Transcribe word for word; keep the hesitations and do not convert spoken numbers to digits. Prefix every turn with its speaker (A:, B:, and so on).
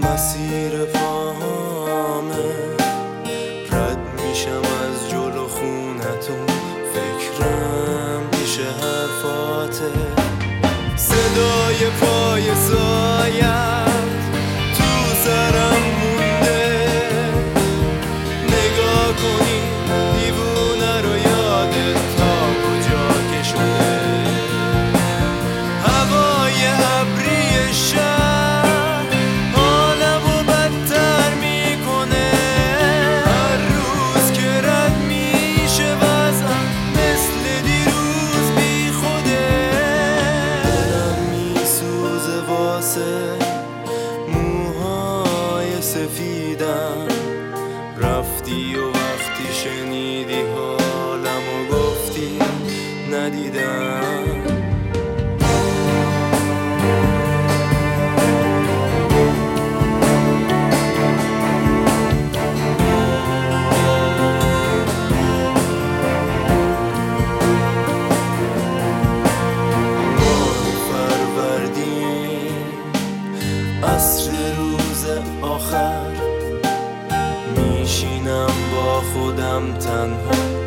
A: مسیر پاهامه، رد میشم از جلو خونتون، فکرم پیش حرفاته، صدای پای سایت تو سرم مونده، نگاه کنی دیوونه رو یادت تا کجا کشونه، هوای ابری شهر حالمو بدتر میکنه، هر روز که رد میشه وضعم مثل دیروز بی خوده، دلم میسوزه واسه موهای سفیدم، رفتی و وقتی شنیدی حالمو گفتی ندیدم. عصر روز آخر میشینم با خودم تنها،